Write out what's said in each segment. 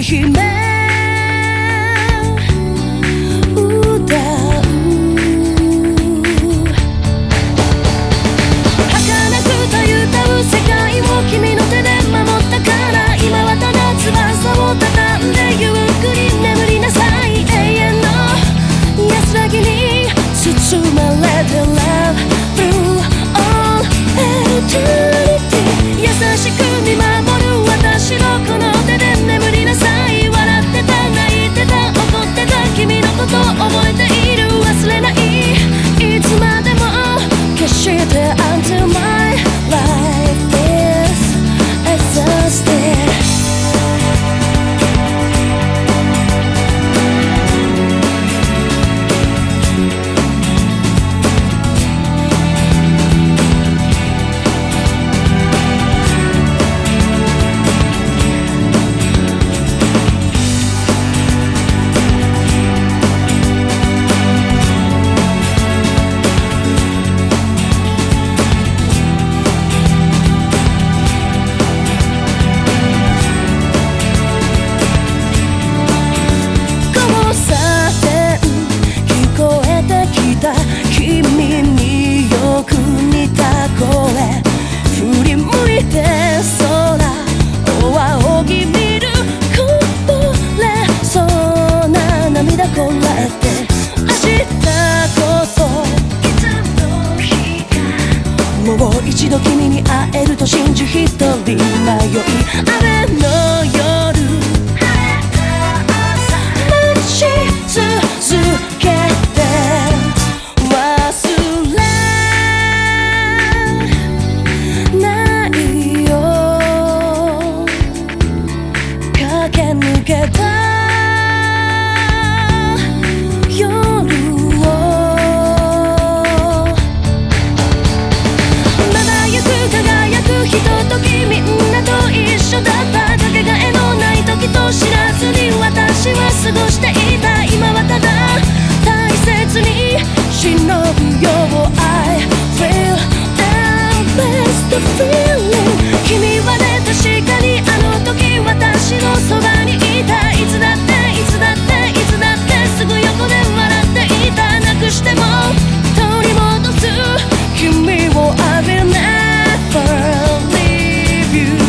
一度君に会えると信じ一人迷い雨の夜待ち続けて忘れないよ駆け抜けた過ごしていた今はただ大切に忍ぶよ I feel endless the feeling 君はね確かにあの時私のそばにいたいつだっていつだっていつだってすぐ横で笑っていたなくしても取り戻す君を I will never leave you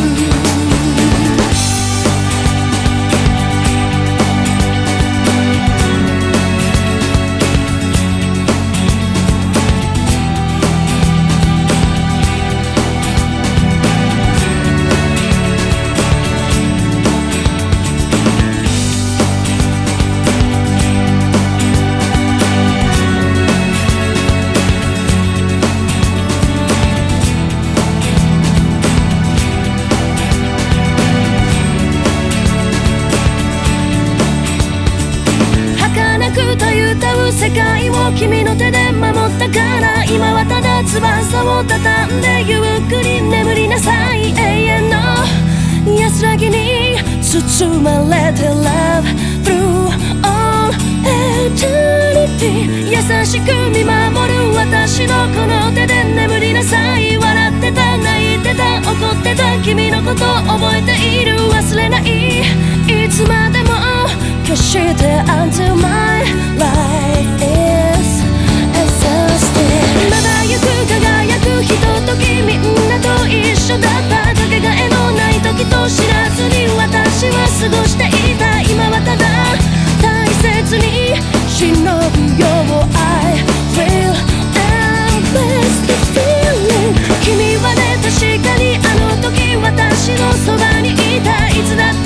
世界を君の手で守ったから今はただ翼を畳んでゆっくり眠りなさい永遠の安らぎに包まれて Love through all eternity 優しく見守る私のこの手で眠りなさい笑ってた泣いてた怒ってた君のこと覚えている忘れないいつまでも決して Until my life is exhausted 輝く輝くひとときみんなと一緒だったかけがえのない時と知らずに私は過ごしていた今はただ大切に忍ぶよ I feel endless the feeling 君はね確かにあの時私のそばにいたいつだって